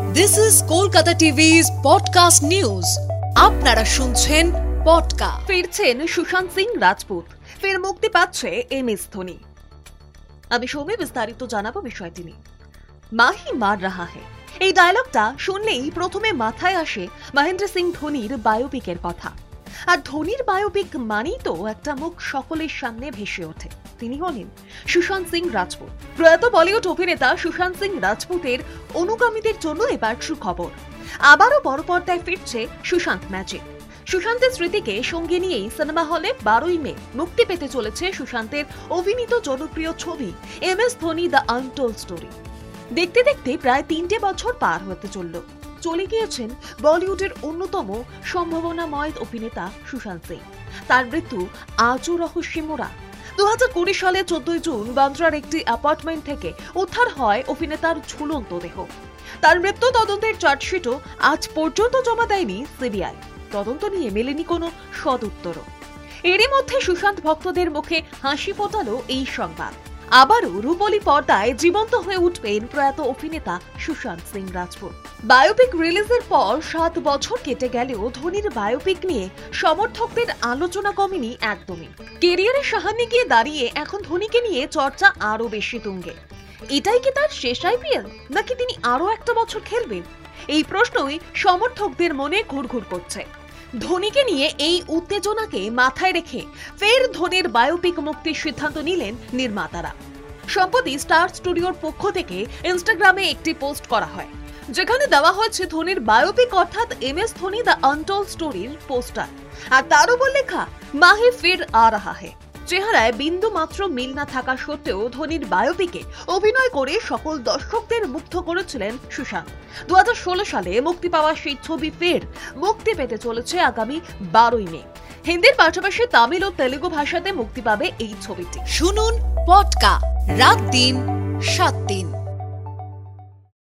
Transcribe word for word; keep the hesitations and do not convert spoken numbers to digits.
This is Kolkata টিভি's podcast news. আপনারা শুনছেন পডকা। ফিরছেন সুশান্ত সিং রাজপুত, ফের মুক্তি পাচ্ছে এম এস ধোনি। আমি সৌমি বিস্তারিত জানাবো বিষয়টি নিয়ে। মাহি মার রাহা হে, এই ডায়লগটা শুনলেই প্রথমে মাথায় আসে মহেন্দ্র সিং ধোনির বায়োপিকের কথা। আর ধোনির বায়োপিক মানেই তো একটা মুখ সকলের সামনে ভেসে ওঠে, তিনি হলেন সুশান্ত সিং রাজপুত। প্রয়াত বলিউড অভিনেতা সুশান্ত সিং রাজপুতের অনুগামীদের জন্য এবার সুখবর, আবারও বড় পর্দায় ফিরছে সুশান্ত ম্যাজিক। সুশান্তের স্মৃতিকে সঙ্গে নিয়েই সিনেমা হলে বারোই মে মুক্তি পেতে চলেছে সুশান্তের অভিনীত জনপ্রিয় ছবি M S Dhoni the untold story. দেখতে দেখতে প্রায় তিনটে বছর পার হতে চলল চলে গিয়েছেন বলিউডের অন্যতম সম্ভাবনাময় অভিনেতা সুশান্ত সিং। তার মৃত্যু আজও রহস্যে মোড়া। দু হাজার কুড়ি সালে চোদ্দই জুন বান্দ্রার একটি অ্যাপার্টমেন্ট থেকে উদ্ধার হয় অভিনেতার ঝুলন্ত দেহ। তার মৃত্যু তদন্তের চার্জশিটও আজ পর্যন্ত জমা দেয়নি সিবিআই। তদন্ত নিয়ে মেলেনি কোনো সদুত্তরও। এরই মধ্যে সুশান্ত ভক্তদের মুখে হাসি ফোটালো এই সংবাদ। আবারও রূপলী পর্দায় জীবন্ত হয়ে উঠবেন প্রয়াত অভিনেতা সুশান্ত সিং রাজপুত। বায়োপিক রিলিজের পর সাত বছর কেটে গেলেও ধোনির বায়োপিক নিয়ে সমর্থকদের আলোচনা কমেনি একদমই। কেরিয়ারের সাহায্যে গিয়ে দাঁড়িয়ে এখন ধোনিকে নিয়ে চর্চা আরো বেশি তুঙ্গে। এটাই কি তার শেষ আইপিএল, নাকি তিনি আরো একটা বছর খেলবেন? এই প্রশ্নই সমর্থকদের মনে ঘুরঘুর করছে। ধোনিকে নিয়ে এই উত্তেজনাকে মাথায় রেখে ফের ধোনির বায়োপিক মুক্তির সিদ্ধান্ত নিলেন নির্মাতারা। সম্প্রতি স্টার স্টুডিওর পক্ষ থেকে ইনস্টাগ্রামে একটি পোস্ট করা হয়, যেখানে দেওয়া হয়েছে ধোনির বায়োপিক অর্থাৎ M S Dhoni the untold স্টোরির পোস্টার, আর তার উপর লেখা মাহি ফির আ রাহা হে। চেহারায় বিন্দু মাত্র মিল না থাকা সত্ত্বেও ধোনির বায়োপিকে অভিনয় করে সকল দর্শকদের মুগ্ধ করেছিলেন সুশান্ত। দু হাজার ষোলো সালে মুক্তি পাওয়া সেই ছবি ফের মুক্তি পেতে চলেছে আগামী বারোই মে। হিন্দির পাশাপাশি তামিল ও তেলুগু ভাষাতে মুক্তি পাবে এই ছবিটি। শুনুন পডকা রাত দিন সাত দিন।